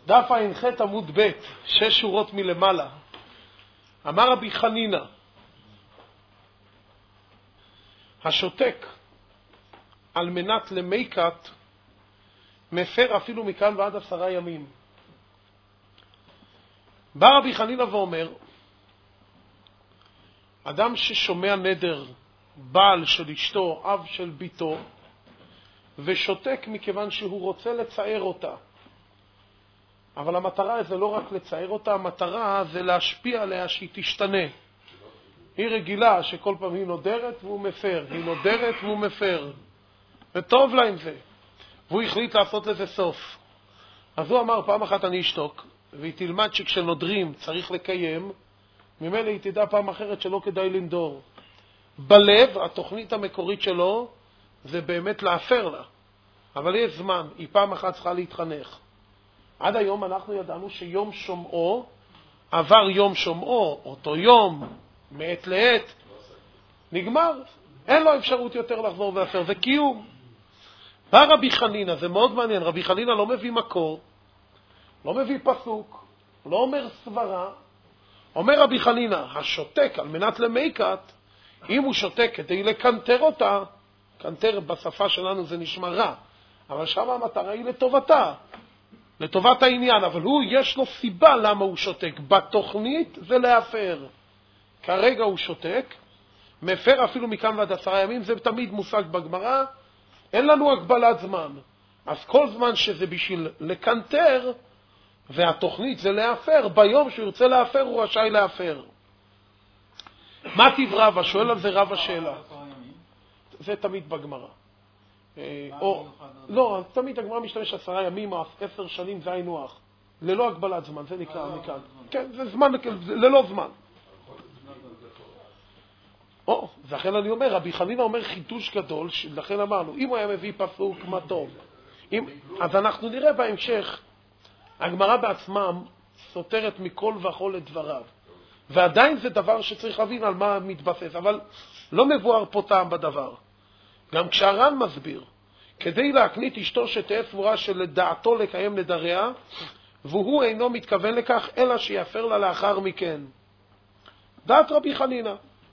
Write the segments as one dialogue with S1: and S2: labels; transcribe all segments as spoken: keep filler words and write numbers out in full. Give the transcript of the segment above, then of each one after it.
S1: דף ע"ח עמוד ב', שש שורות מלמעלה. אמר רבי חנינא, השותק על מנת למיקת מפר אפילו מכאן ועד עשרה ימים. בא רבי חנינא ואומר, אדם ששומע נדר, בעל של אשתו, אב של ביתו, ושותק מכיוון שהוא רוצה לצער אותה. אבל המטרה זה לא רק לצער אותה, המטרה זה להשפיע עליה שהיא תשתנה. היא רגילה שכל פעם היא נודרת והוא מפר, היא נודרת והוא מפר. וטוב לה עם זה. והוא החליט לעשות לזה סוף. אז הוא אמר, פעם אחת אני אשתוק, והיא תלמד שכשנודרים צריך לקיים, ממילא היא תדע פעם אחרת שלא כדאי לנדור. בלב, התוכנית המקורית שלו, זה באמת להפר לה. אבל יש זמן, היא פעם אחת צריכה להתחנך. עד היום אנחנו ידענו שיום שומעו, עבר יום שומעו, אותו יום, מעת לעת, נגמר. אין לו אפשרות יותר לחזור ואפר, זה קיום. בא רבי חנינא, זה מאוד מעניין, רבי חנינא לא מביא מקור, לא מביא פסוק, לא אומר סברה. אומר רבי חנינא, השותק על מנת למיקת, אם הוא שותק כדי לקנטר אותה, קנטר בשפה שלנו זה נשמע רע, אבל שם המטרה היא לטובתה, לטובת העניין, אבל הוא יש לו סיבה למה הוא שותק. בתוכנית זה להפר. כרגע הוא שותק, מפר אפילו מכאן ועד עשרה ימים, זה תמיד מושג בגמרא, אין לנו הגבלת זמן. אז כל זמן שזה בשביל לקנטר, והתוכנית זה להפר, ביום שהוא ירצה להפר הוא רשאי להפר. מה טיב רבא? שואל על זה רבא שאלה. זה תמיד בגמרא. או, לא, תמיד הגמרא משתמש עשרה ימים או עשר שנים, זה היינו הך. ללא הגבלת זמן, זה נקרא מכאן. כן, זה זמן, ללא זמן. או, לכן אני אומר, רבי חנינא אומר חידוש גדול, לכן אמרנו, אם הוא היה מביא פסוק, מה טוב. אז אנחנו נראה בהמשך, הגמרא בעצמה סותרת מכל וכל את דבריו. ועדיין זה דבר שצריך להבין על מה מתבסס, אבל לא מבואר פה טעם בדבר. גם כשהר"ן מסביר, כדי להקנית אשתו שתהיה סבורה שלדעתו לקיים נדריה, והוא אינו מתכוון לכך, אלא שיפר לה לאחר מכן. דעת רבי חנינא.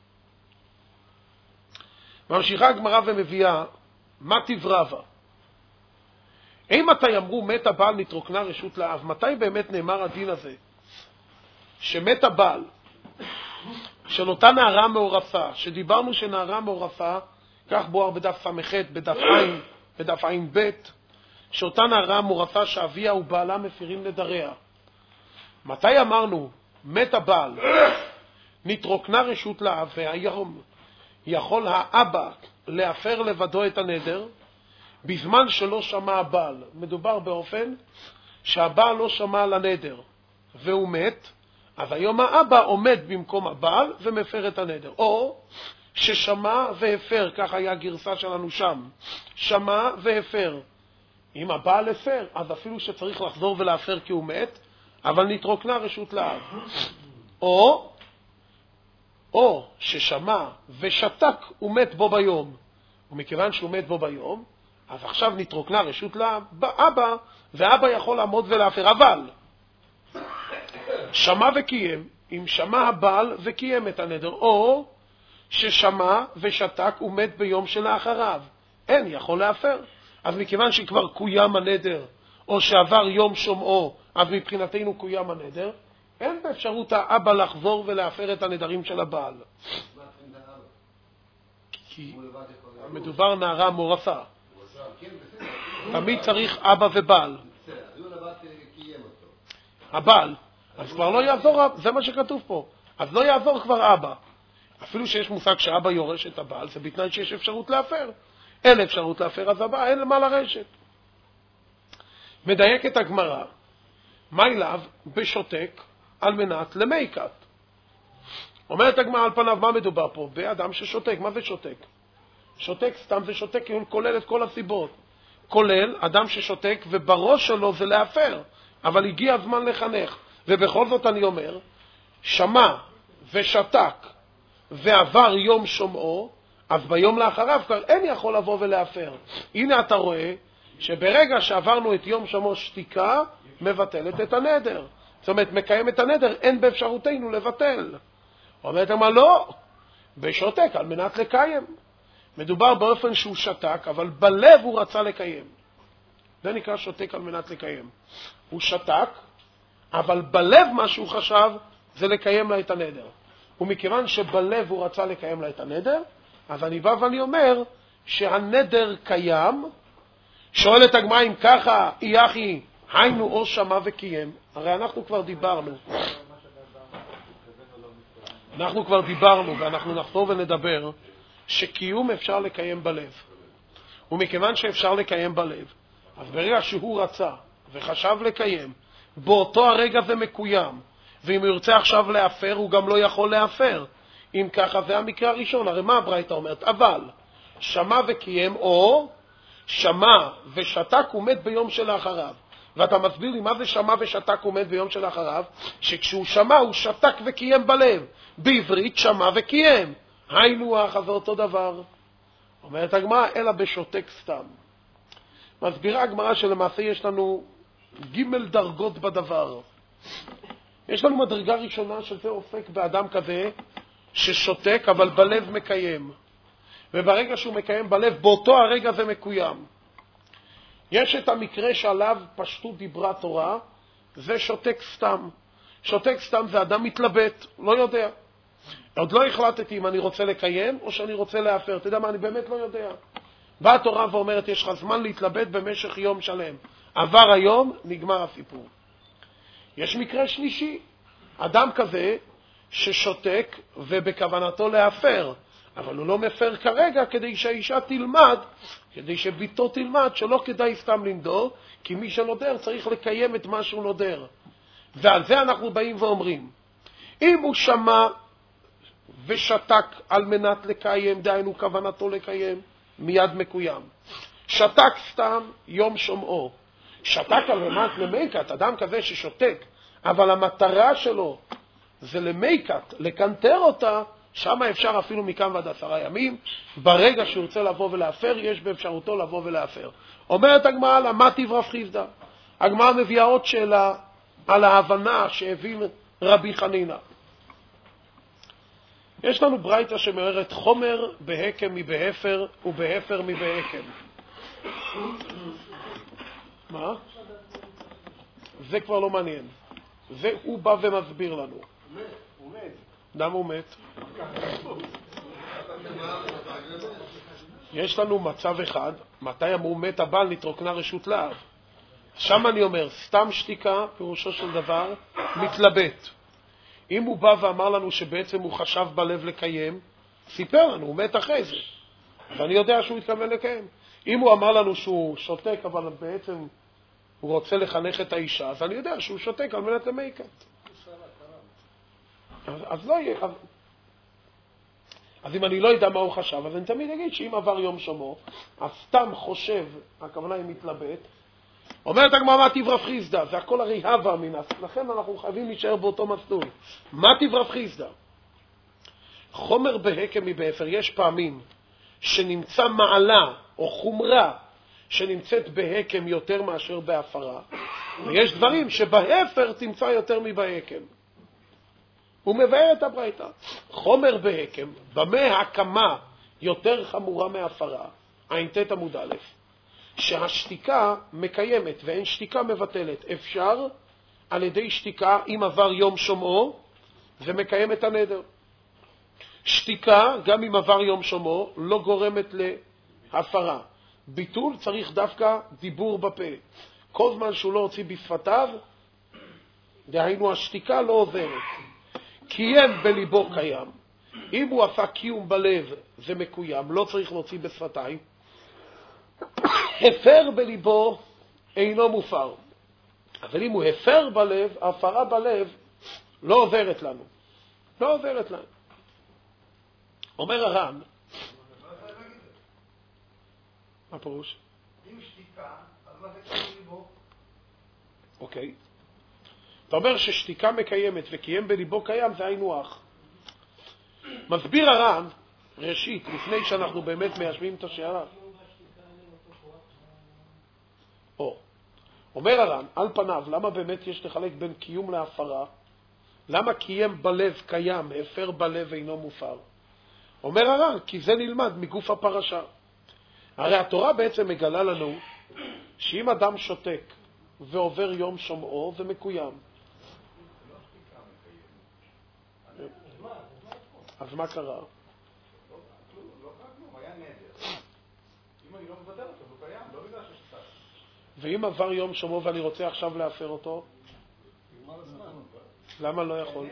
S1: ממשיכה הגמרא ומביאה, מה טיב רבא? אם אתה יאמרו מת הבעל נתרוקנה רשות לאב, מתי באמת נאמר הדין הזה? שמת הבעל של אותה נערה מעורפה, שדיברנו שנערה מעורפה, כך בואר בדף סמ"ח, בדף עין, בדף עין ב', שאותה נערה מעורפה שאביה ובעלה מפירים נדריה. מתי אמרנו מת הבעל נתרוקנה רשות לאב, והיום יכול האבא להפר לבדו את הנדר, בזמן שלא שמע הבעל. מדובר באופן שהבעל לא שמע על הנדר והוא מת, אז היום האבא עומד במקום הבעל ומפר את הנדר. או ששמע והפר, כך היה גרסה שלנו שם, שמע והפר. אם הבעל הפר, אז אפילו שצריך לחזור ולהפר כי הוא מת, אבל נתרוקנה רשות לאב. או או ששמע ושתק ומת בו ביום, ומכיוון שהוא מת בו ביום, אז עכשיו נתרוקנה רשות לאבא, ואבא יכול לעמוד ולהפר. אבל שמע וקיים, אם שמע הבעל וקיים את הנדר, או ששמע ושתק ומת ביום שלאחריו, אין יכול להפר. אז מכיוון שכבר קוים הנדר, או שעבר יום שומעו, אז מבחינתנו קוים הנדר, אין באפשרות האבא לחזור ולהפר את הנדרים של הבעל. כי מדובר נערה מעורפה. תמיד צריך אבא ובעל. הבעל. אז כבר לא יעזור, זה מה שכתוב פה. אז לא יעזור כבר אבא. אפילו שיש מושג שאבא יורש את הבעל, זה בתנאי שיש אפשרות להפר. אין אפשרות להפר, אז הבעל אין מה לרשת. מדייק את הגמרא. מה אליו בשותק על מנת למיקת? אומרת הגמרא על פניו, מה מדובר פה? באדם ששותק. מה זה שותק? שותק סתם זה שותק, כולל את כל הסיבות. כולל אדם ששותק ובראש שלו זה להפר, אבל הגיע הזמן לחנך. ובכל זאת אני אומר, שמע ושתק ועבר יום שומעו, אז ביום לאחריו כבר אין יכול לבוא ולהפר. הנה אתה רואה שברגע שעברנו את יום שומעו שתיקה, מבטלת את הנדר. זאת אומרת, מקיים את הנדר, אין באפשרותנו לבטל. אומרת אמרה, לא, בשותק על מנת לקיים. מדובר באופן שהוא שתק, אבל בלב הוא רצה לקיים. זה נקרא שותק על מנת לקיים. הוא שתק, אבל בלב מה שהוא חשב זה לקיים לה את הנדר. ומכיוון שבלב הוא רצה לקיים לה את הנדר, אז אני בא ואני אומר שהנדר קיים. שואלת הגמרא אם ככה, אי אחי, היינו או שמע וקיים. הרי אנחנו כבר דיברנו. אנחנו כבר דיברנו ואנחנו נחזור ונדבר שקיום אפשר לקיים בלב. ומכיוון שאפשר לקיים בלב, אז ברגע שהוא רצה וחשב לקיים, באותו הרגע זה מקוים. ואם הוא ירצה עכשיו להפר, הוא גם לא יכול להפר. אם ככה, זה המקרה הראשון. הרי מה הברייתא אומרת? אבל שמע וקיים, או שמע ושתק ומת ביום שלאחריו. ואתה מסביר לי מה זה שמע ושתק ומת ביום שלאחריו? שכשהוא שמע הוא שתק וקיים בלב. בעברית שמע וקיים. היינו אח, זה אותו דבר. אומרת הגמרא, אלא בשותק סתם. מסבירה הגמרא שלמעשה יש לנו ג' דרגות בדבר. יש לנו מדרגה ראשונה שזה עוסק באדם כזה ששותק אבל בלב מקיים. וברגע שהוא מקיים בלב, באותו הרגע זה מקוים. יש את המקרה שעליו פשטות דיברה תורה, זה שותק סתם. שותק סתם זה אדם מתלבט, לא יודע. עוד לא החלטתי אם אני רוצה לקיים או שאני רוצה להפר. אתה יודע מה, אני באמת לא יודע. באה התורה ואומרת, יש לך זמן להתלבט במשך יום שלם. עבר היום, נגמר הסיפור. יש מקרה שלישי, אדם כזה ששותק ובכוונתו להפר, אבל הוא לא מפר כרגע כדי שהאישה תלמד, כדי שביתו תלמד, שלא כדאי סתם לנדור, כי מי שנודר צריך לקיים את מה שהוא נודר. ועל זה אנחנו באים ואומרים, אם הוא שמע ושתק על מנת לקיים, דהיינו כוונתו לקיים, מיד מקוים. שתק סתם יום שומעו. שתק על מנת למייקת, אדם כזה ששותק, אבל המטרה שלו זה למייקת, לקנטר אותה, שם אפשר אפילו מכאן ועד עשרה ימים. ברגע שהוא רוצה לבוא ולהפר, יש באפשרותו לבוא ולהפר. אומרת הגמרא, למה תברח חיסדא? הגמרא מביאה עוד שאלה על ההבנה שהבין רבי חנינא. יש לנו ברייתא שמאמרת חומר בהקם מבהפר ובהפר מבהקם. מה? זה כבר לא מעניין. זה הוא בא ומסביר לנו.
S2: הוא מת.
S1: למה הוא מת? יש לנו מצב אחד, מתי אמרו מת הבעל נתרוקנה רשות להב. שם אני אומר, סתם שתיקה, פירושו של דבר, מתלבט. אם הוא בא ואמר לנו שבעצם הוא חשב בלב לקיים, סיפר לנו, הוא מת אחרי זה. ואני יודע שהוא התכוון לקיים. אם הוא אמר לנו שהוא שותק, אבל בעצם הוא רוצה לחנך את האישה, אז אני יודע שהוא שותק על מנת למייקת. אז, אז לא יהיה. אז, אז אם אני לא יודע מה הוא חשב, אז אני תמיד אגיד שאם עבר יום שמו, אז סתם חושב, הכוונה היא מתלבט, אומרת הגמרא, מה תברח חיסדא? זה הכל הרי הווה מינס, לכן אנחנו חייבים להישאר באותו מסלול. מה תברח חיסדא? חומר בהקם מבהפר, יש פעמים שנמצא מעלה או חומרה שנמצאת בהקם יותר מאשר בהפרה, ויש דברים שבהפר תמצא יותר מבהקם. הוא מבאר את הברייתא. חומר בהקם, במה הקמה יותר חמורה מהפרה, עין תת עמוד א', שהשתיקה מקיימת ואין שתיקה מבטלת. אפשר על ידי שתיקה, אם עבר יום שומעו, זה מקיים את הנדר. שתיקה, גם אם עבר יום שומעו, לא גורמת להפרה. ביטול צריך דווקא דיבור בפה. כל זמן שהוא לא הוציא בשפתיו, דהיינו השתיקה לא עוברת. קיים בליבו קיים. אם הוא עשה קיום בלב, זה מקוים, לא צריך להוציא בשפתיים. הפר בליבו אינו מופר. אבל אם הוא הפר בלב, ההפרה בלב לא עוברת לנו. לא עוברת לנו. אומר הר"ן, מה פירוש?
S2: אם שתיקה, אז מה זה קיים בליבו?
S1: אוקיי. אתה אומר ששתיקה מקיימת וקיים בליבו קיים, זה היינו הך. מסביר הר"ן, ראשית, לפני שאנחנו באמת מיישבים את השאלה. או, אומר הר"ן, על פניו, למה באמת יש לחלק בין קיום להפרה? למה קיים בלב קיים, הפר בלב אינו מופר? אומר הר"ן, כי זה נלמד מגוף הפרשה. הרי התורה בעצם מגלה לנו שאם אדם שותק ועובר יום שומעו, זה מקוים. אז מה קרה? ואם עבר יום שומעו ואני רוצה עכשיו להפר אותו, למה לא יכול?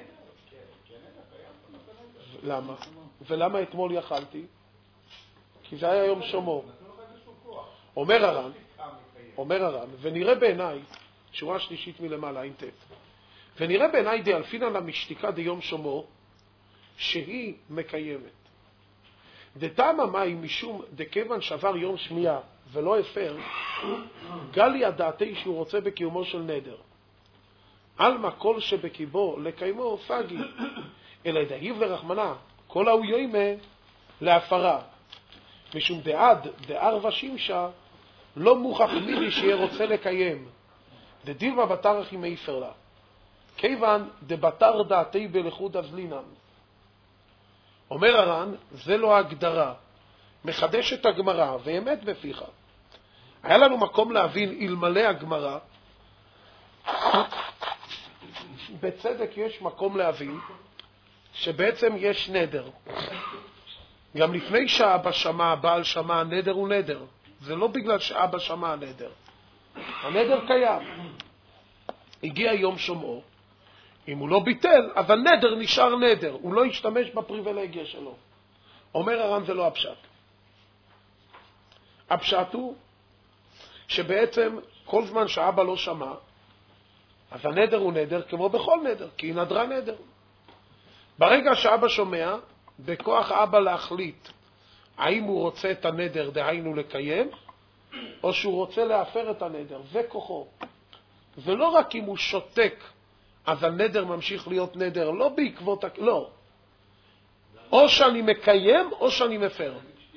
S1: למה? ולמה אתמול יכלתי? כי זה היה יום שומעו. אומר הר"ן, אומר הר"ן, ונראה בעיניי, שורה שלישית מלמעלה, אינטט, ונראה בעיניי די אלפינן המשתיקה די יום שומעו, שהיא מקיימת. דתמה מאי משום דכיוון שעבר יום שמיעה ולא הפר, גלי הדעתי שהוא רוצה בקיומו של נדר. אלמה כל שבקיבו לקיימו פגי, אלא דהיב לרחמנה, כל ההוא יוימה להפרה. משום דעד דערבה שימשה, לא מוכח מידי שיהיה רוצה לקיים. דדילמה בתרך ימי הפר לה. כיוון דבתר דעתי בלכות אבלינם. אומר הר"ן, זה לא ההגדרה. מחדש את הגמרא, ואמת בפיך. היה לנו מקום להבין אלמלא הגמרא, בצדק יש מקום להבין שבעצם יש נדר. גם לפני שאבא שמע, הבעל שמע, הנדר הוא נדר. זה לא בגלל שאבא שמע הנדר. הנדר קיים. הגיע יום שומעו. אם הוא לא ביטל, אז הנדר נשאר נדר. הוא לא ישתמש בפריבילגיה שלו. אומר הר"ן, זה לא הפשט. הפשט הוא שבעצם כל זמן שאבא לא שמע, אז הנדר הוא נדר כמו בכל נדר, כי היא נדרה נדר. ברגע שאבא שומע, בכוח אבא להחליט האם הוא רוצה את הנדר, דהיינו לקיים, או שהוא רוצה להפר את הנדר. זה כוחו. זה לא רק אם הוא שותק, אז הנדר ממשיך להיות נדר, לא בעקבות, לא. או שאני מקיים, או שאני מפר.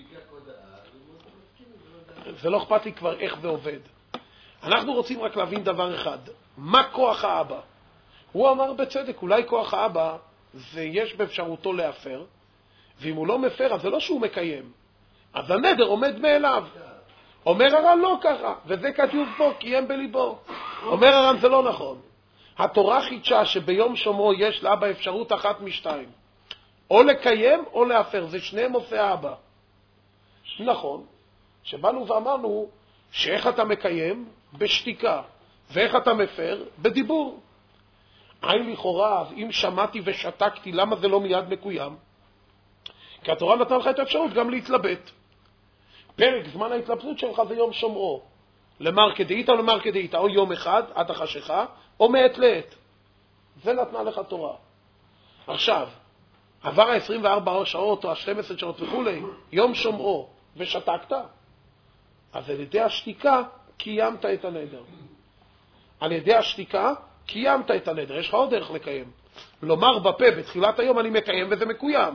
S1: זה לא אכפת לי כבר איך זה עובד. אנחנו רוצים רק להבין דבר אחד. מה כוח האבא? הוא אמר בצדק, אולי כוח האבא זה יש באפשרותו להפר, ואם הוא לא מפר, אז זה לא שהוא מקיים. אז הנדר עומד מאליו. אומר הר"ן לא ככה, וזה כתוב פה, קיים בליבו. אומר הר"ן זה לא נכון. התורה חידשה שביום שומעו יש לאבא אפשרות אחת משתיים. או לקיים או להפר, זה שניהם עושה אבא. נכון, שבאנו ואמרנו שאיך אתה מקיים? בשתיקה. ואיך אתה מפר? בדיבור. עין לכאורה, אז אם שמעתי ושתקתי, למה זה לא מיד מקוים? כי התורה נתן לך את האפשרות גם להתלבט. פרק זמן ההתלבטות שלך זה יום שומעו. למר כדאית או למר כדאית, או יום אחד עד החשיכה, או מעת לעת. זה נתנה לך תורה. עכשיו, עבר ה-עשרים וארבע שעות או ה-שתים עשרה שעות וכולי, יום שומעו, ושתקת, אז על ידי השתיקה קיימת את הנדר. על ידי השתיקה קיימת את הנדר. יש לך עוד דרך לקיים. לומר בפה בתחילת היום אני מקיים וזה מקוים.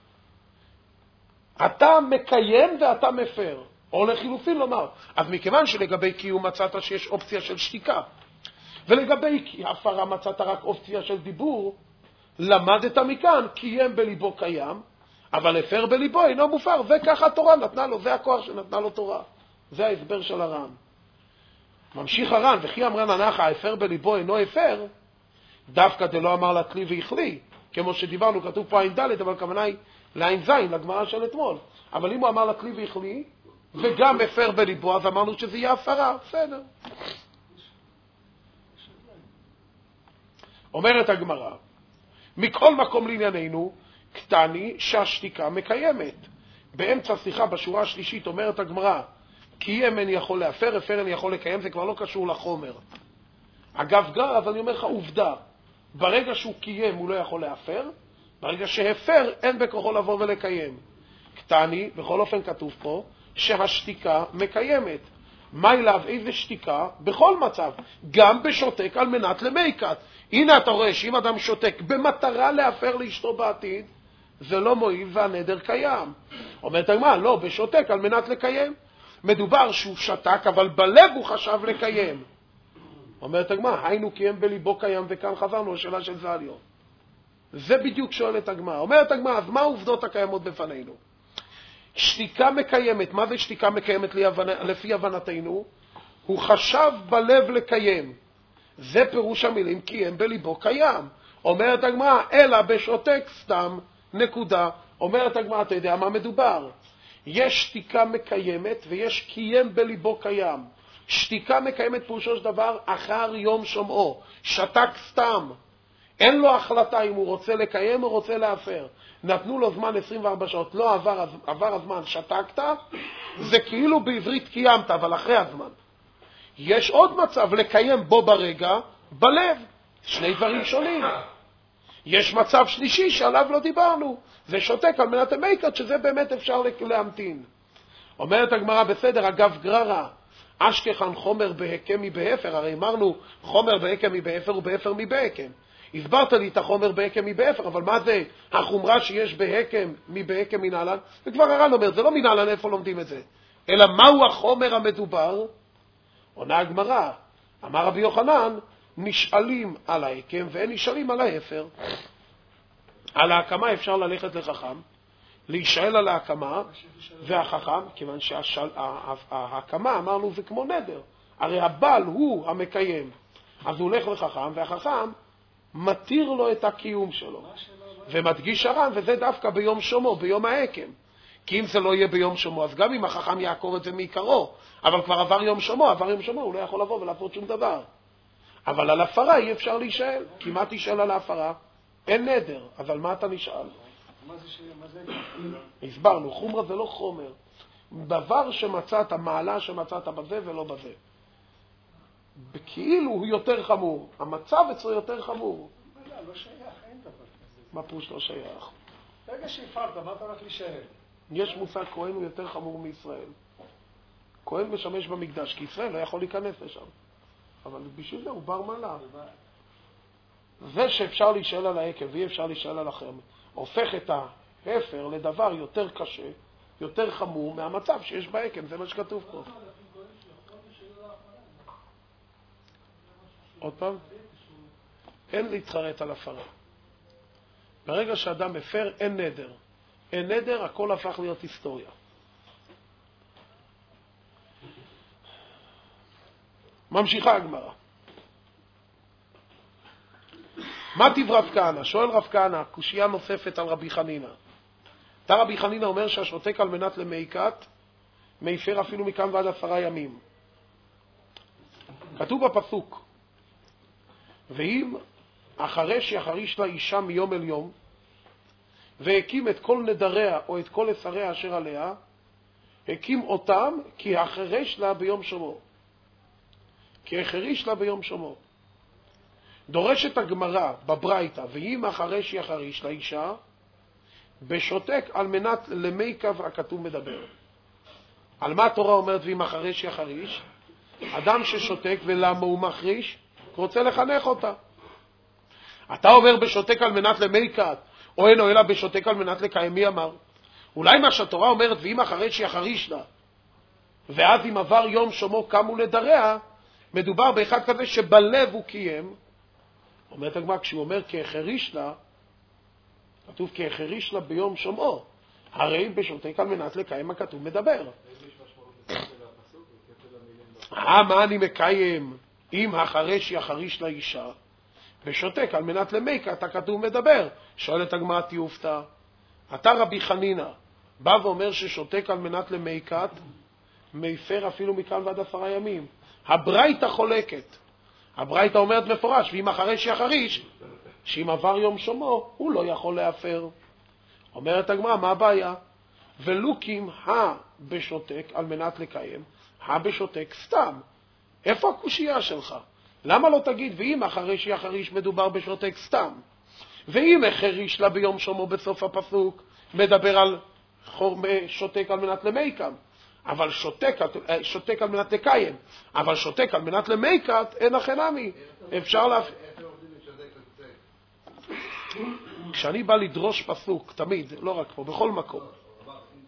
S1: אתה מקיים ואתה מפר. או לחילופין לומר. אז מכיוון שלגבי קיום מצאת שיש אופציה של שתיקה, ולגבי הפרה מצאת רק אופציה של דיבור, למדת מכאן, קיים בליבו קיים, אבל הפר בליבו אינו מופר. וככה התורה נתנה לו, זה הכוח שנתנה לו תורה. זה ההסבר של הר"ן. ממשיך הר"ן, וכי אמרן הנחה, הפר בליבו אינו הפר, דווקא דלא אמר לה תלי והחלי, כמו שדיברנו, כתוב פה עין ד', אבל כוונה היא לעין זין, לגמרא של אתמול. אבל אם הוא אמר לה תלי והחלי, וגם הפר בליבו, אז אמרנו שזה יהיה הפרה, בסדר. אומרת הגמרא, מכל מקום לענייננו, קטני שהשתיקה מקיימת. באמצע שיחה בשורה השלישית אומרת הגמרא, קיים אני יכול להפר, הפר אני יכול לקיים, זה כבר לא קשור לחומר. אגב גר, אז אני אומר לך עובדה, ברגע שהוא קיים הוא לא יכול להפר, ברגע שהפר אין בכוחו לבוא ולקיים. קטני, בכל אופן כתוב פה, שהשתיקה מקיימת. מה אליו? איזה שתיקה? בכל מצב. גם בשותק על מנת למיקת. הנה אתה רואה שאם אדם שותק במטרה להפר לאשתו בעתיד, זה לא מועיל והנדר קיים. אומרת הגמרא, לא, בשותק על מנת לקיים. מדובר שהוא שתק, אבל בלב הוא חשב לקיים. אומרת הגמרא, היינו כי הם בליבו קיים וכאן חזרנו, השאלה של זה עליון. זה בדיוק שואלת הגמרא. אומרת הגמרא, אז מה העובדות הקיימות בפנינו? שתיקה מקיימת, מה זה שתיקה מקיימת לפי הבנתנו? הוא חשב בלב לקיים. זה פירוש המילים כי הם בליבו קיים. אומרת הגמרא, אלא בשותק סתם, נקודה. אומרת הגמרא, אתה יודע מה מדובר? יש שתיקה מקיימת ויש קיים בליבו קיים. שתיקה מקיימת פירושו של דבר אחר יום שומעו. שתק סתם. אין לו החלטה אם הוא רוצה לקיים או רוצה להפר. נתנו לו זמן עשרים וארבע שעות, לא עבר, עבר הזמן, שתקת, זה כאילו בעברית קיימת, אבל אחרי הזמן. יש עוד מצב לקיים בו ברגע, בלב. שני דברים שונים. יש מצב שלישי שעליו לא דיברנו. זה שותק על מנת המיקד, שזה באמת אפשר להמתין. אומרת הגמרא, בסדר, אגב גררה, אשכחן חומר בהקם מבאפר, הרי אמרנו חומר בהקם מבאפר ובאפר מבהקם. הסברת לי את החומר בהקם מבאפר, אבל מה זה החומרה שיש בהקם מבהקם מנהלן? וכבר הר"ן אומר, זה לא מנהלן, איפה לומדים את זה? אלא מהו החומר המדובר? עונה הגמרא, אמר רבי יוחנן, נשאלים על ההקם ואין נשאלים על האפר. על ההקמה אפשר ללכת לחכם, להישאל על ההקמה, והחכם, כיוון שההקמה אמרנו זה כמו נדר, הרי הבעל הוא המקיים, אז הוא הולך לחכם, והחכם מתיר לו את הקיום שלו. ומדגיש הר"ן, וזה דווקא ביום שומו, ביום ההקם. כי אם זה לא יהיה ביום שומו, אז גם אם החכם יעקור את זה מעיקרו, אבל כבר עבר יום שומו, עבר יום שומו, הוא לא יכול לבוא ולעשות שום דבר. אבל על הפרה אי אפשר להישאל, כי מה תשאל על ההפרה? אין נדר, אז על מה אתה נשאל?
S2: מה זה ש... מה זה?
S1: הסברנו, חומרה זה לא חומר. דבר שמצאת, מעלה שמצאת בזה ולא בזה. כאילו הוא יותר חמור. המצב אצלו יותר חמור.
S2: לא, לא שייך, אין דבר כזה.
S1: מה פירוש לא שייך?
S2: רגע שהפרת, מה אתה הולך להישאר?
S1: יש מושג כהן הוא יותר חמור מישראל. כהן משמש במקדש, כי ישראל לא יכול להיכנס לשם. אבל בשביל זה הוא בר מעלה. זה שאפשר להישאל על העקב ואי אפשר להישאל על החרם, הופך את ההפר לדבר יותר קשה, יותר חמור מהמצב שיש בעקב, זה מה שכתוב פה. עוד פעם? אין להתחרט על הפרה. ברגע שאדם מפר, אין נדר. אין נדר, הכל הפך להיות היסטוריה. ממשיכה הגמרא. מה טיב רב כהנא? שואל רב כהנא, קושייה נוספת על רבי חנינא. אתה רבי חנינא אומר שהשותק על מנת למיקת, מפר אפילו מכאן ועד עשרה ימים. כתוב בפסוק, ואם החרש יחריש לה אישה מיום אל יום, והקים את כל נדריה או את כל אסריה אשר עליה, הקים אותם כי החרש לה ביום שומו. כי החריש לה ביום שומו. דורשת הגמרא בברייתא, ואם החרש יחריש לאישה, בשותק על מנת למי קו הכתוב מדבר. על מה התורה אומרת ואם החרש יחריש? אדם ששותק ולמה הוא מחריש? רוצה לחנך אותה. אתה אומר בשותק על מנת למי קו, או אין או אלא בשותק על מנת לקיים, מי אמר? אולי מה שהתורה אומרת ואם החרש יחריש לה, ואז אם עבר יום שומו קמו לדריה, מדובר באחד כזה שבלב הוא קיים. אומרת הגמרא, כשהוא אומר כהחריש לה, כתוב כהחריש לה ביום שומעו, הרי בשותק על מנת לקיים הכתוב מדבר. אה, מה אני מקיים אם החרש יחריש לאישה, בשותק על מנת למיקת הכתוב מדבר. שואלת הגמרא, תיופתא, אתה רבי חנינא בא ואומר ששותק על מנת למיקת, מפר אפילו מכאן ועד עשרה ימים. הברייתא חולקת. הברייתא אומרת מפורש, ואם החרש יחריש, שאם עבר יום שומו, הוא לא יכול להפר. אומרת הגמרא, מה הבעיה? ולוקים הבשותק על מנת לקיים, הבשותק סתם. איפה הקושייה שלך? למה לא תגיד, ואם החרש יחריש מדובר בשותק סתם? ואם החריש לה ביום שומו בסוף הפסוק, מדבר על שותק על מנת למיקם. אבל שותק, שותק על מנת לקיים, אבל שותק על מנת למיקת, אין אכן עמי. אפשר להפ... כשאני בא לדרוש פסוק, תמיד, לא רק פה, בכל מקום.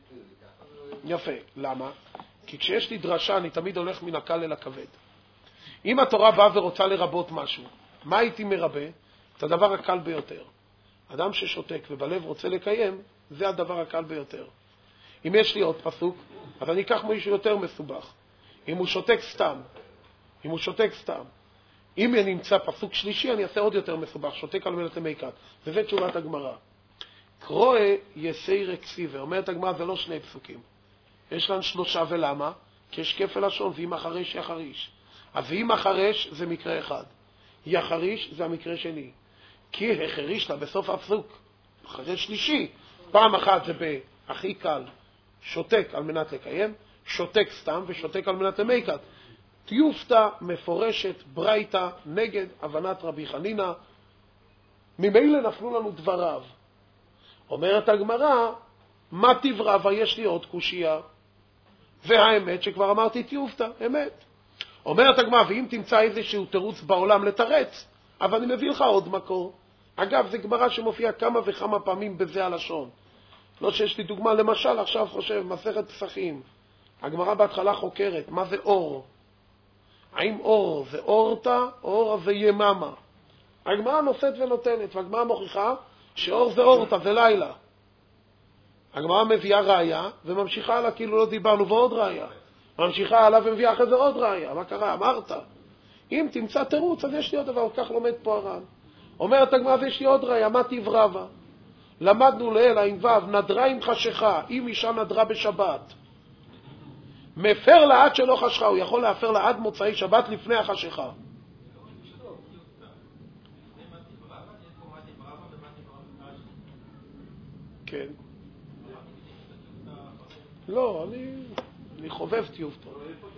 S1: יפה, למה? כי כשיש לי דרשה, אני תמיד הולך מן הקל אל הכבד. אם התורה באה ורוצה לרבות משהו, מה הייתי מרבה? את הדבר הקל ביותר. אדם ששותק ובלב רוצה לקיים, זה הדבר הקל ביותר. אם יש לי עוד פסוק, אז אני אקח מישהו יותר מסובך. אם הוא שותק סתם, אם הוא שותק סתם, אם אני נמצא פסוק שלישי, אני אעשה עוד יותר מסובך, שותק על מנת למיקת. וזה תשובת הגמרא. קרוא יסיר כסיבה. אומרת הגמרא, זה לא שני פסוקים. יש לנו שלושה, ולמה? כי יש כפל לשון, ואם החרש יחריש. אז ואם החרש זה מקרה אחד. יחריש זה המקרה שני. כי החריש לה בסוף הפסוק. חרש שלישי. פעם אחת זה בהכי קל, שותק על מנת לקיים, שותק סתם ושותק על מנת למיקת. תיופתא מפורשת ברייתא נגד הבנת רבי חנינא. ממילא נפלו לנו דבריו. אומרת הגמרא, מה תברבה? יש לי עוד קושייה. והאמת שכבר אמרתי תיופתא, אמת. אומרת הגמרא, ואם תמצא איזשהו תירוץ בעולם לתרץ, אבל אני מביא לך עוד מקור. אגב, זה גמרא שמופיע כמה וכמה פעמים בזה הלשון. לא שיש לי דוגמה, למשל עכשיו חושב, מסכת פסחים. הגמרא בהתחלה חוקרת, מה זה אור? האם אור זה אורתא, אור זה יממה? הגמרא נושאת ונותנת, והגמרא מוכיחה שאור זה אורתא, זה לילה. הגמרא מביאה ראיה וממשיכה הלאה כאילו לא דיברנו, ועוד ראיה. ממשיכה הלאה ומביאה אחרי זה עוד ראיה. מה קרה? אמרת. אם תמצא תירוץ, אז יש לי עוד דבר, כך לומד פה הר"ן. אומרת הגמרא, ויש לי עוד ראיה, מה תברבה? למדנו לעיל עם ו' נדרה עם חשיכה, אם אישה נדרה בשבת. מפר לה עד שלא חשכה, הוא יכול להפר לה עד מוצאי שבת לפני החשיכה. כן. לא, אני, אני חובב תיופתא.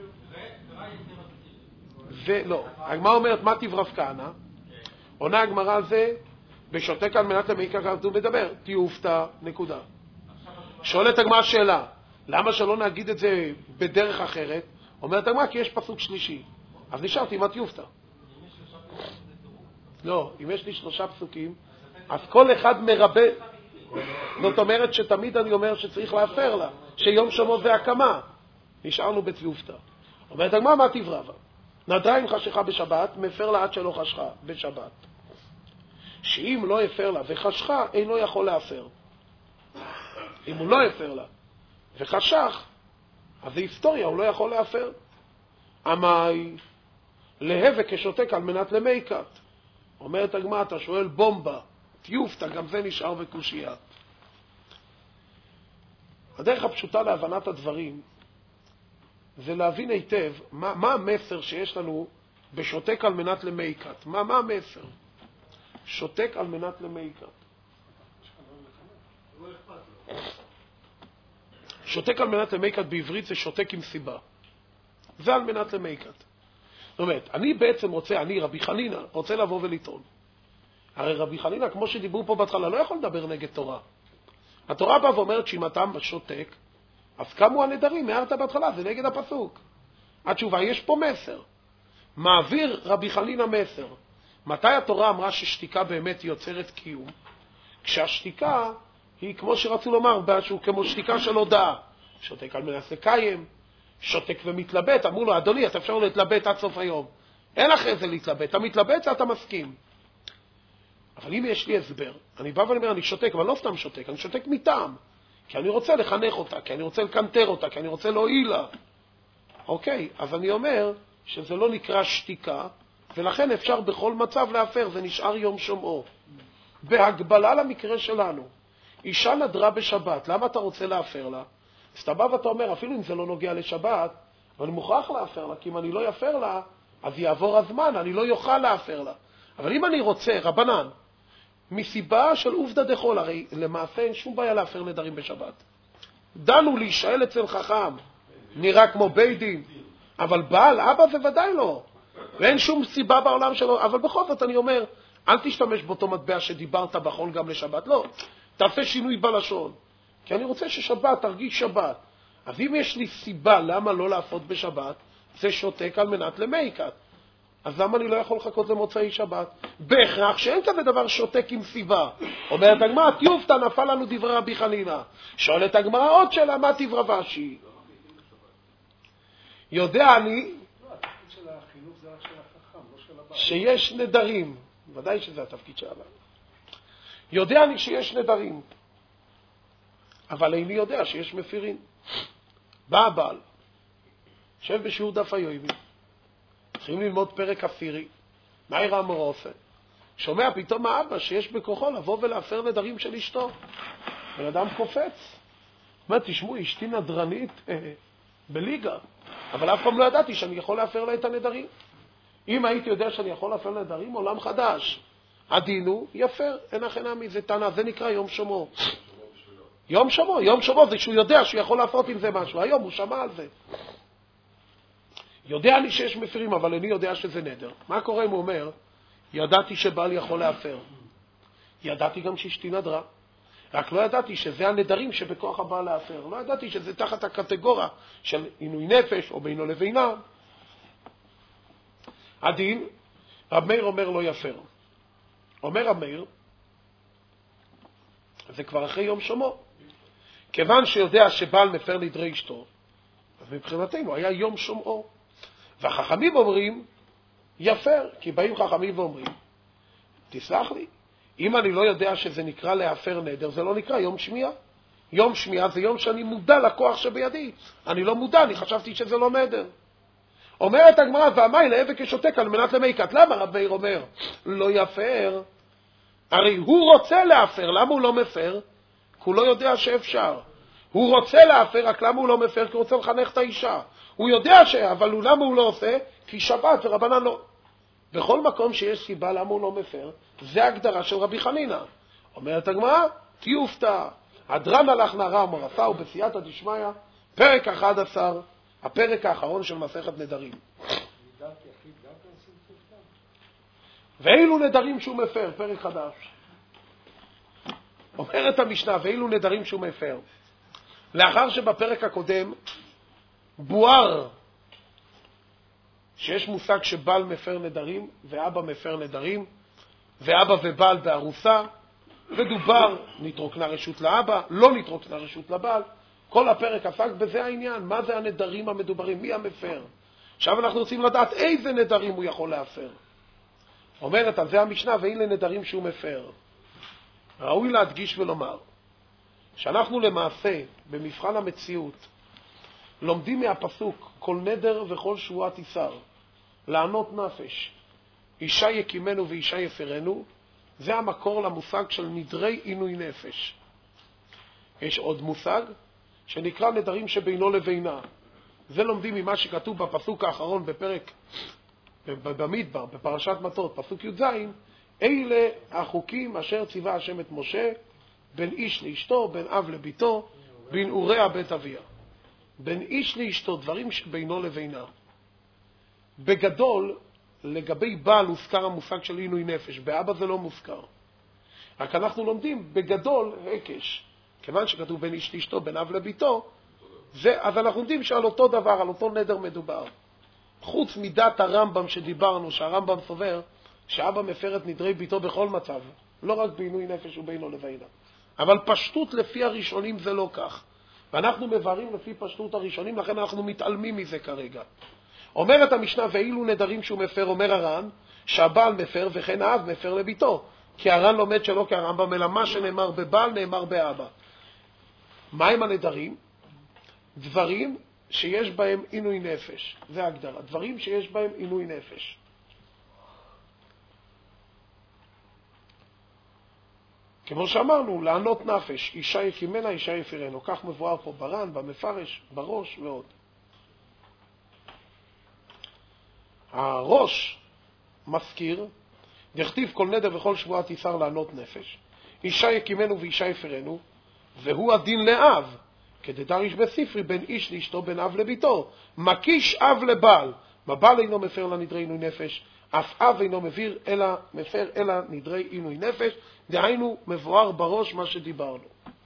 S1: ולא, הגמרא אומרת, מה תברב כהנא? עונה הגמרא זה, בשותק על מנת למיקה כתוב מדבר, תיופתא, נקודה. שואלת הגמרא שאלה, למה שלא נגיד את זה בדרך אחרת? אומרת הגמרא, כי יש פסוק שלישי. אז נשארתי עם התיופתא. לא, אם יש לי שלושה פסוקים, אז כל אחד מרבה. זאת אומרת שתמיד אני אומר שצריך להפר לה, שיום שמו זה הקמה. נשארנו בתיופתא. אומרת הגמרא, מה תברבה? נדרה עם חשיכה בשבת, מפר לה עד שלא חשכה בשבת. שאם לא יפר לה וחשכה, אינו יכול להפר. אם הוא לא יפר לה וחשך, אז זה היסטוריה, הוא לא יכול להפר. אמי, להווה כשותק על מנת למיקת. אומרת הגמרא, אתה שואל בומבה, תיופתא, גם זה נשאר בקושייה. הדרך הפשוטה להבנת הדברים זה להבין היטב מה, מה המסר שיש לנו בשותק על מנת למיקת. מה, מה המסר? שותק על מנת למיקת. שותק על מנת למיקת בעברית זה שותק עם סיבה. זה על מנת למיקת. זאת אומרת, אני בעצם רוצה, אני רבי חנינא, רוצה לבוא ולטעון. הרי רבי חנינא, כמו שדיברו פה בהתחלה, לא יכול לדבר נגד תורה. התורה באה ואומרת שאם אתה שותק, אז קמו הנדרים, הערת בהתחלה, זה נגד הפסוק. התשובה, יש פה מסר. מעביר רבי חנינא מסר. מתי התורה אמרה ששתיקה באמת יוצרת קיום? כשהשתיקה היא כמו שרצו לומר, משהו כמו שתיקה של הודעה. שותק על מנת לקיים, שותק ומתלבט. אמרו לו, אדוני, אתה אפשר להתלבט עד סוף היום. אין אחרי זה להתלבט. אתה מתלבט, אתה מסכים. אבל אם יש לי הסבר, אני בא ואני אומר, אני שותק, אבל לא סתם שותק, אני שותק מטעם. כי אני רוצה לחנך אותה, כי אני רוצה לקנטר אותה, כי אני רוצה להועיל לה. אוקיי, אז אני אומר שזה לא נקרא שתיקה, ולכן אפשר בכל מצב להפר, זה נשאר יום שומעו. בהגבלה למקרה שלנו, אישה נדרה בשבת, למה אתה רוצה להפר לה? אז אתה בא ואתה אומר, אפילו אם זה לא נוגע לשבת, אבל אני מוכרח להפר לה, כי אם אני לא יפר לה, אז יעבור הזמן, אני לא יוכל להפר לה. אבל אם אני רוצה, רבנן, מסיבה של עובדא דחול, הרי למעשה אין שום בעיה להפר נדרים בשבת. דנו להישאל אצל חכם, נראה כמו בית דין, אבל בעל אבא זה ודאי לא. ואין שום סיבה בעולם שלו, אבל בכל זאת אני אומר, אל תשתמש באותו מטבע שדיברת בחול גם לשבת, לא. תעשה שינוי בלשון, כי אני רוצה ששבת תרגיש שבת. אז אם יש לי סיבה למה לא לעשות בשבת, זה שותק על מנת למיקת. אז למה אני לא יכול לחכות למוצאי שבת? בהכרח שאין כזה דבר שותק עם סיבה. אומרת הגמרא, תיופתא, נפל לנו דברי רבי חנינא. שואלת הגמרא עוד שאלה, מה תברבה שהיא? יודע אני...
S2: לא, התפקיד של החינוך זה רק החכם, לא של הבעל.
S1: שיש נדרים, ודאי שזה התפקיד של הבעל. יודע אני שיש נדרים, אבל איני יודע שיש מפירים. בא הבעל, יושב בשיעור דף היומי, צריכים ללמוד פרק עשירי, מה יראה מורה עושה? שומע פתאום האבא שיש בכוחו לבוא ולהפר נדרים של אשתו. בן אדם קופץ. אומר, תשמעו, אשתי נדרנית אה, בליגה, אבל אף פעם לא ידעתי שאני יכול להפר לה את הנדרים. אם הייתי יודע שאני יכול להפר נדרים, עולם חדש. הדין הוא יפר, אין הכי נמי, זה טענה, זה נקרא יום שמו. יום שמו, יום שמו זה שהוא יודע שהוא יכול לעשות עם זה משהו. היום הוא שמע על זה. יודע אני שיש מפירים, אבל אני יודע שזה נדר. מה קורה אם הוא אומר, ידעתי שבעל יכול להפר. ידעתי גם שאשתי נדרה. רק לא ידעתי שזה הנדרים שבכוח הבעל להפר. לא ידעתי שזה תחת הקטגוריה של עינוי נפש או בינו לבינה. הדין, רב מאיר אומר לא יפר. אומר רב מאיר, זה כבר אחרי יום שמו. כיוון שיודע שבעל מפר נדרי אשתו, אז מבחינתנו היה יום שומעו. והחכמים אומרים, יפר, כי באים חכמים ואומרים, תסלח לי, אם אני לא יודע שזה נקרא להפר נדר, זה לא נקרא יום שמיעה. יום שמיעה זה יום שאני מודע לכוח שבידי. אני לא מודע, אני חשבתי שזה לא נדר. אומרת הגמרא, והמי לאבק ישותק על מנת למיקת. למה רב מאיר אומר, לא יפר? הרי הוא רוצה להפר, למה הוא לא מפר? כי הוא לא יודע שאפשר. הוא רוצה להפר, רק למה הוא לא מפר? כי הוא רוצה לחנך את האישה. הוא יודע ש... אבל הוא, למה הוא לא עושה? כי שבת ורבנן לא. בכל מקום שיש סיבה למה הוא לא מפר, זה הגדרה של רבי חנינה. אומרת הגמרא, תיופתא. הדרן הלך נערה ומרסה ובסייעתא דשמיא, פרק אחד עשר, הפרק האחרון של מסכת נדרים. ואילו נדרים שהוא מפר, פרק חדש. אומרת המשנה, ואילו נדרים שהוא מפר. לאחר שבפרק הקודם בואר שיש מושג שבעל מפר נדרים ואבא מפר נדרים, ואבא ובעל בארוסה, ודובר נתרוקנה רשות לאבא, לא נתרוקנה רשות לבעל. כל הפרק עסק בזה העניין, מה זה הנדרים המדוברים, מי המפר. עכשיו אנחנו רוצים לדעת איזה נדרים הוא יכול להפר. אומרת על זה המשנה, ואלה נדרים שהוא מפר. ראוי להדגיש ולומר, שאנחנו למעשה במבחן המציאות לומדים מהפסוק, כל נדר וכל שבועה תיסר, לענות נפש, אישה יקימנו ואישה יפרנו, זה המקור למושג של נדרי עינוי נפש. יש עוד מושג שנקרא נדרים שבינו לבינה. זה לומדים ממה שכתוב בפסוק האחרון בפרק, במדבר, בפרשת מטות, פסוק י"ז, אלה החוקים אשר ציווה השם את משה, בין איש לאשתו, בין אב לביתו, בין אוריה בית אביה. בין איש לאשתו, דברים שבינו לבינה. בגדול, לגבי בעל הוזכר המושג של עינוי נפש, באבא זה לא מוזכר. רק אנחנו לומדים בגדול הקש. כיוון שכתוב בין איש לאשתו, בין אב לביתו, זה, אז אנחנו לומדים שעל אותו דבר, על אותו נדר מדובר. חוץ מידת הרמב"ם שדיברנו, שהרמב"ם סובר, שאבא מפר את נדרי ביתו בכל מצב, לא רק בעינוי נפש ובינו לבינה. אבל פשטות לפי הראשונים זה לא כך. ואנחנו מבארים לפי פשטות הראשונים, לכן אנחנו מתעלמים מזה כרגע. אומרת המשנה, ואילו נדרים שהוא מפר, אומר הר"ן, שהבעל מפר וכן האב מפר לביתו. כי הר"ן לומד שלא כהרמב"ם, אלא מה שנאמר בבעל נאמר באבא. מה הם הנדרים? דברים שיש בהם עינוי נפש. זה ההגדרה. דברים שיש בהם עינוי נפש. כמו שאמרנו, לענות נפש, אישה יקימנה, אישה יפירנו. כך מבואר פה בר"ן, במפרש, בראש ועוד. הראש מזכיר, דכתיב כל נדר וכל שבועה תיסר לענות נפש. אישה יקימנו ואישה יפירנו, והוא הדין לאב, כדדריש בספרי, בין איש לאשתו, בין אב לביתו. מקיש אב לבעל, מבעל אינו מפר לנדרי עינוי נפש, אף אב אינו מביר אלא מפר אלא נדרי עינוי נפש, דהיינו מבואר בראש מה שדיברנו.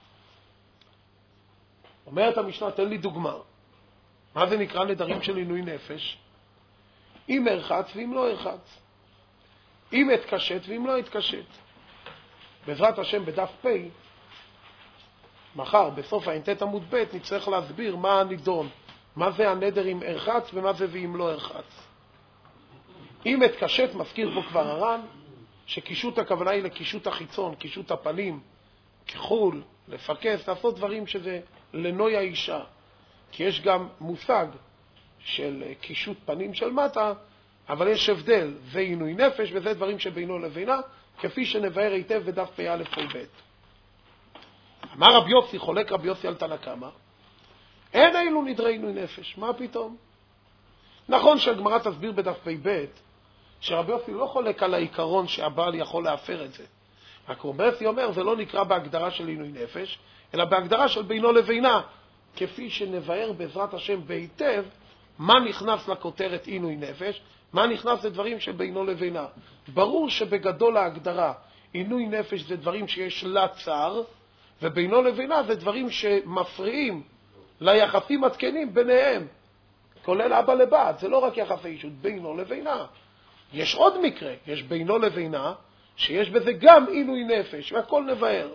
S1: אומרת המשנה, תן לי דוגמה. מה זה נקרא נדרים של עינוי נפש? אם הרחץ ואם לא הרחץ. אם התקשט ואם לא התקשט. בעזרת השם בדף פי, מחר בסוף האינטט עמוד ב' נצטרך להסביר מה הנידון. מה זה הנדר אם הרחץ ומה זה ואם לא הרחץ. אם התקשט, מזכיר פה כבר הר"ן, שקישוט הכוונה היא לקישוט החיצון, קישוט הפנים, כחול, לפקס, לעשות דברים שזה לנוי האישה. כי יש גם מושג של קישוט פנים של מטה, אבל יש הבדל, זה עינוי נפש וזה דברים שבינו לבינה, כפי שנבהר היטב בדף פ"א פ"ב. אמר רבי יוסי, חולק רבי יוסי על תנא קמא, אין אלו נדרי עינוי נפש, מה פתאום? נכון שהגמרא תסביר בדף פ"ב, שרבי יוסי לא חולק על העיקרון שהבעל יכול להפר את זה. רק רבי יוסי אומר, זה לא נקרא בהגדרה של עינוי נפש, אלא בהגדרה של בינו לבינה, כפי שנבהר בעזרת השם בהיטב, מה נכנס לכותרת עינוי נפש, מה נכנס לדברים שבינו לבינה. ברור שבגדול ההגדרה, עינוי נפש זה דברים שיש לה צער, ובינו לבינה זה דברים שמפריעים ליחסים התקנים ביניהם, כולל אבא לבת, זה לא רק יחסי אישות, בינו לבינה. יש עוד מקרה, יש בינו לבינה, שיש בזה גם עינוי נפש, והכל נבהר.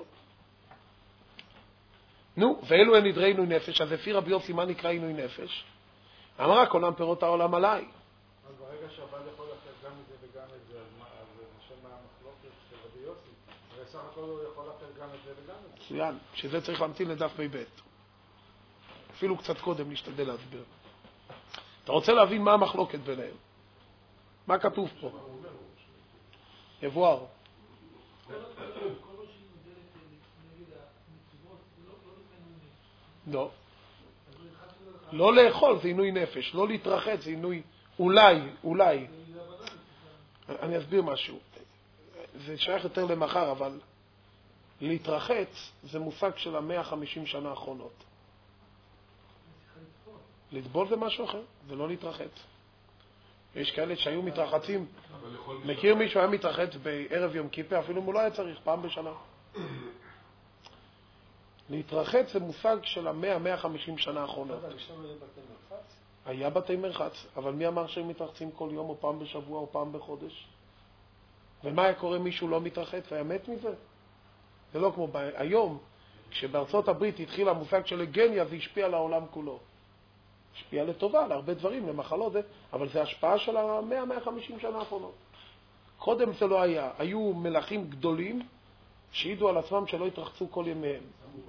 S1: נו, ואלו הן נדרי עינוי נפש, אז לפי רבי יוסי, מה נקרא עינוי נפש? אמרה, קונם פירות העולם עליי.
S2: אז ברגע שהבעל יכול לאחר גם את זה וגם את זה, אז בשם המחלוקת של רבי יוסי, בסך הכל הוא יכול לאחר גם את זה וגם את זה.
S1: מצוין, שזה צריך להמתין לדף פ"ב. אפילו קצת קודם נשתדל להסביר. אתה רוצה להבין מה המחלוקת ביניהם? מה כתוב פה? יבואר. לא. לא לאכול זה עינוי נפש, לא להתרחץ זה עינוי, אולי, אולי. אני אסביר משהו. זה שייך יותר למחר, אבל להתרחץ זה מושג של המאה וחמישים שנה האחרונות. לטבול זה משהו אחר, זה לא להתרחץ. יש כאלה שהיו מתרחצים, מכיר מישהו היה מתרחץ בערב יום כיפר, אפילו אם הוא לא היה צריך, פעם בשנה. להתרחץ זה מושג של המאה, מאה וחמישים שנה האחרונות. היה בתי מרחץ, אבל מי אמר שהם מתרחצים כל יום או פעם בשבוע או פעם בחודש? ומה היה קורה מישהו לא מתרחץ והיה מת מזה? זה לא כמו היום, כשבארצות הברית התחיל המושג של הגניה, זה השפיע על העולם כולו. השפיע לטובה, להרבה דברים, למחלות, אבל זה השפעה של המאה, מאה וחמישים שנה האחרונות. קודם זה לא היה. היו מלכים גדולים שהעידו על עצמם שלא התרחצו כל ימיהם.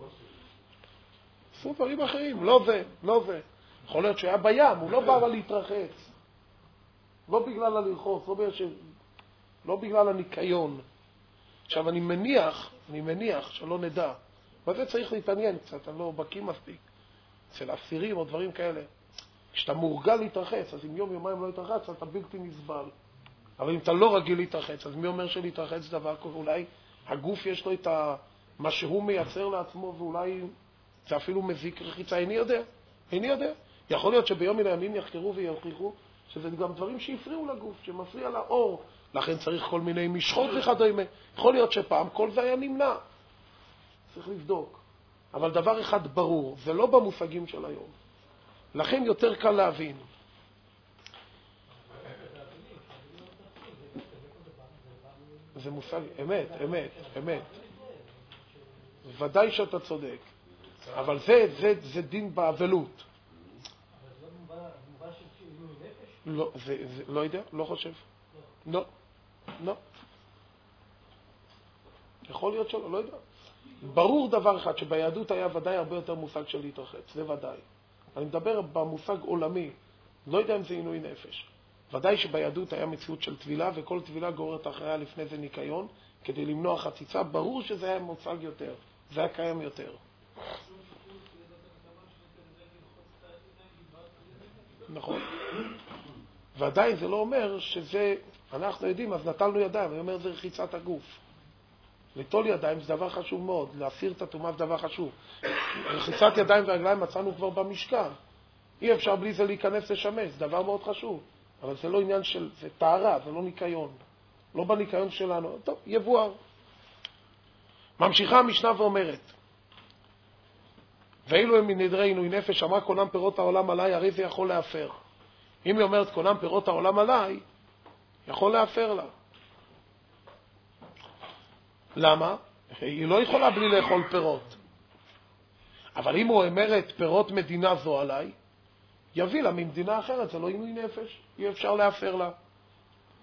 S1: עשו דברים אחרים, לא זה, לא זה. יכול להיות שהיה בים, הוא לא בא להתרחץ. לא בגלל הלרחוץ, לא בגלל, ש... לא בגלל הניקיון. עכשיו אני מניח, אני מניח שלא נדע. וזה צריך להתעניין קצת, אני לא בקיא מספיק. אצל אסירים או דברים כאלה. כשאתה מורגל להתרחץ, אז אם יום יומיים לא להתרחץ, אתה בלתי נסבל. אבל אם אתה לא רגיל להתרחץ, אז מי אומר שלהתרחץ דבר כזה? אולי הגוף יש לו את מה שהוא מייצר לעצמו, ואולי זה אפילו מזיק רחיצה. איני יודע, איני יודע. יכול להיות שביום מן הימים יחקרו ויוכיחו שזה גם דברים שהפריעו לגוף, שמפריע לאור. לכן צריך כל מיני משחות וכדומה. יכול להיות שפעם כל זה היה נמנע. צריך לבדוק. אבל דבר אחד ברור, זה לא במושגים של היום. לכן יותר קל להבין. זה מושג, אמת, אמת, אמת. ודאי שאתה צודק. אבל זה, זה, זה דין באבלות. לא, זה, זה, לא יודע, לא חושב. לא, לא. יכול להיות שלא, לא יודע. ברור דבר אחד, שביהדות היה ודאי הרבה יותר מושג של להתרחץ, זה ודאי. אני מדבר במושג עולמי, לא יודע אם זה עינוי נפש. ודאי שביהדות היה מציאות של טבילה, וכל טבילה גוררת אחריה לפני זה ניקיון, כדי למנוע חציצה, ברור שזה היה מושג יותר, זה היה קיים יותר. נכון. ועדיין זה לא אומר שזה, אנחנו יודעים, אז נטלנו ידיים, אני אומר זה רחיצת הגוף. ליטול ידיים זה דבר חשוב מאוד, להסיר את הטומאה זה דבר חשוב. רחיצת ידיים ורגליים מצאנו כבר במשכן. אי אפשר בלי זה להיכנס לשמש, זה דבר מאוד חשוב. אבל זה לא עניין של, זה טהרה, זה לא ניקיון. לא בניקיון שלנו. טוב, יבואר. ממשיכה המשנה ואומרת, ואילו הם מנדרי עינוי נפש, אמרה קונם פירות העולם עליי, הרי זה יכול להפר. אם היא אומרת קונם פירות העולם עליי, יכול להפר לה. למה? היא לא יכולה בלי לאכול פירות. אבל אם הוא אומרת פירות מדינה זו עליי, יביא לה ממדינה אחרת, זה לא עינוי נפש, אי אפשר להפר לה.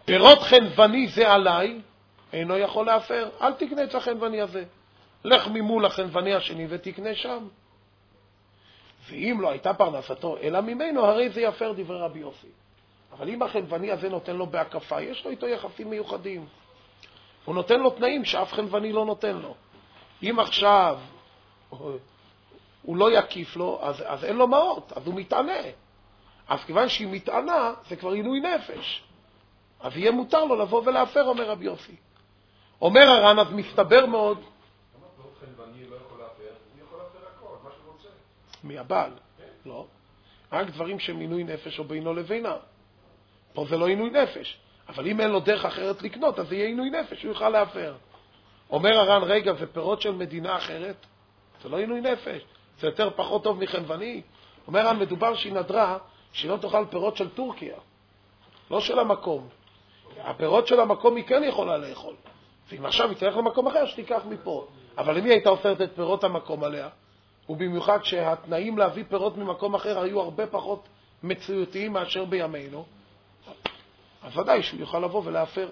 S1: פירות חנווני זה עליי, אינו יכול להפר. אל תקנה את החנווני הזה. לך ממול החנווני השני ותקנה שם. ואם לא הייתה פרנסתו אלא ממנו, הרי זה יפר, דברי רבי יוסי. אבל אם החנווני הזה נותן לו בהקפה, יש לו איתו יחסים מיוחדים. הוא נותן לו תנאים שאף חנווני לא נותן לו. אם עכשיו הוא לא יקיף לו, אז, אז אין לו מעות, אז הוא מתענה. אז כיוון שהיא מתענה, זה כבר עינוי נפש. אז יהיה מותר לו לבוא ולהפר, אומר רבי יוסי. אומר הר"ן, אז מסתבר מאוד.
S2: למה פירות חנווני לא יכול להפר? הוא יכול להפר הכל, מה שהוא רוצה.
S1: מי הבעל? לא. רק דברים שהם עינוי נפש או בינו לבינה. פה זה לא עינוי נפש. אבל אם אין לו דרך אחרת לקנות, אז זה יהיה עינוי נפש, הוא יוכל להפר. אומר הר"ן, רגע, ופירות של מדינה אחרת? זה לא עינוי נפש. זה יותר פחות טוב מחנווני. אומר הר"ן, מדובר שהיא נדרה, שהיא לא תאכל פירות של טורקיה. לא של המקום. הפירות של המקום היא כן יכולה לאכול. ואם עכשיו היא תלך למקום אחר, שתיקח מפה. אבל אם היא הייתה אוסרת את פירות המקום עליה, ובמיוחד שהתנאים להביא פירות ממקום אחר היו הרבה פחות מציאותיים מאשר בימינו, אז ודאי שהוא יוכל לבוא ולהפר.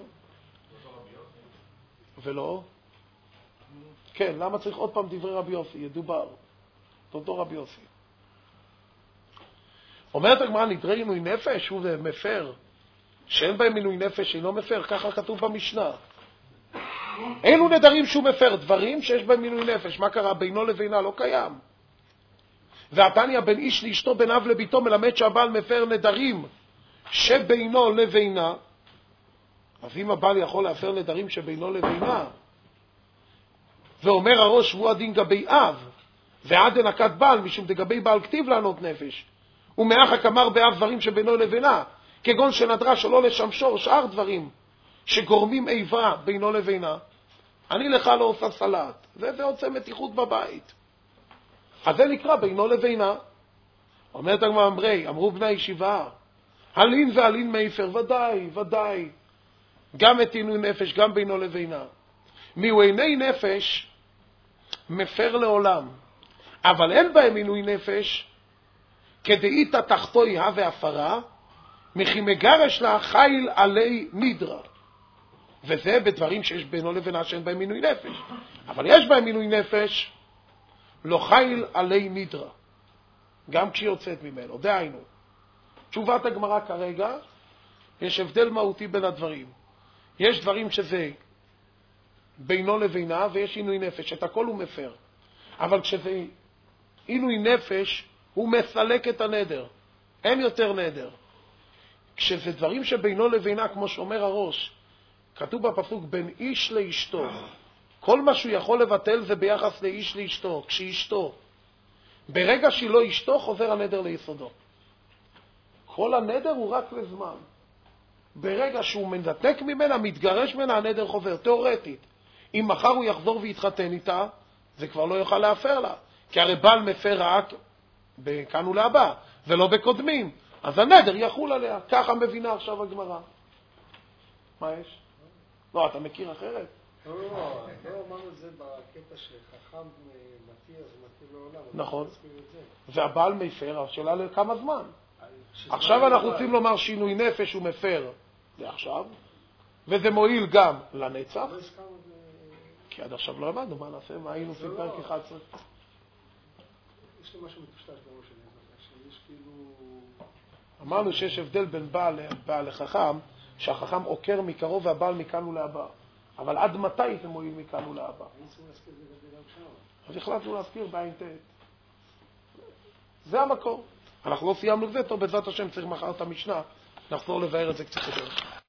S1: ולא? כן, למה צריך עוד פעם דברי רבי יוסי? ידובר. אותו רבי יוסי. אומרת הגמרא, נדרי עינוי נפש הוא מפר. שאין בהם עינוי נפש אינו מפר, ככה כתוב במשנה. אילו נדרים שהוא מפר, דברים שיש בהם עינוי נפש. מה קרה? בינו לבינה לא קיים. והתניא בין איש לאשתו, בין אב לביתו, מלמד שהבעל מפר נדרים שבינו לבינה. אז אם הבעל יכול להפר נדרים שבינו לבינה, ואומר הראש הוא הדין גבי אב, ועד דנקת בעל, משום דגבי בעל כתיב לענות נפש, ומאחר כמר באב דברים שבינו לבינה, כגון שנדרה שלא לשמשו, שאר דברים שגורמים איבה בינו לבינה, אני לך לא עושה סלט, וזה עושה מתיחות בבית. אז זה נקרא בינו לבינה. אומרת הגמרא, אמרי, אמרו בני הישיבה, הלין והלין מייפר, ודאי, ודאי, גם את עינוי נפש, גם בינו לבינה. מיהו עיני נפש, מפר לעולם, אבל אין בהם עינוי נפש, כדאית תחתוי הווה הפרה, מכי מגרש לה חיל עלי נדרה. וזה בדברים שיש בינו לבינה שאין בהם עינוי נפש. אבל יש בהם עינוי נפש, לא חיל עלי נדרה. גם כשהיא יוצאת ממנו. דהיינו, תשובת הגמרא כרגע, יש הבדל מהותי בין הדברים. יש דברים שזה בינו לבינה, ויש עינוי נפש. את הכל הוא מפר. אבל כשזה עינוי נפש, הוא מסלק את הנדר. אין יותר נדר. כשזה דברים שבינו לבינה, כמו שאומר הראש, כתוב בפסוק בין איש לאשתו. כל מה שהוא יכול לבטל זה ביחס לאיש לאשתו, כשאשתו. ברגע שהיא לא אשתו, חוזר הנדר ליסודו. כל הנדר הוא רק לזמן. ברגע שהוא מנתק ממנה, מתגרש ממנה, הנדר חוזר. תיאורטית. אם מחר הוא יחזור ויתחתן איתה, זה כבר לא יוכל להפר לה. כי הרי בעל מפר רק בכאן ולהבא, ולא בקודמים. אז הנדר יחול עליה. ככה מבינה עכשיו הגמרא. מה יש? לא, אתה מכיר אחרת?
S3: לא, לא, לא אמרנו את זה בקטע שחכם מתי, אז מתי לעולם.
S1: נכון. והבעל מפר, השאלה לכמה זמן? עכשיו אנחנו רוצים לומר שינוי נפש הוא מפר לעכשיו, וזה מועיל גם לנצח. כי עד עכשיו לא למדנו, מה נעשה? מה היינו עושים פרק אחד עשרה?
S3: יש לי משהו מטושטש בראש שלי, שיש כאילו...
S1: אמרנו שיש הבדל בין בעל לחכם, שהחכם עוקר מקרוב והבעל מכאן ולהבא. אבל עד מתי זה מועיל מכאן ולהבא? אז החלטנו להזכיר בעין ת'. זה המקור. אנחנו לא סיימנו את זה, טוב, בעזרת השם צריך מחר את המשנה, נחזור לבאר את זה קצת יותר.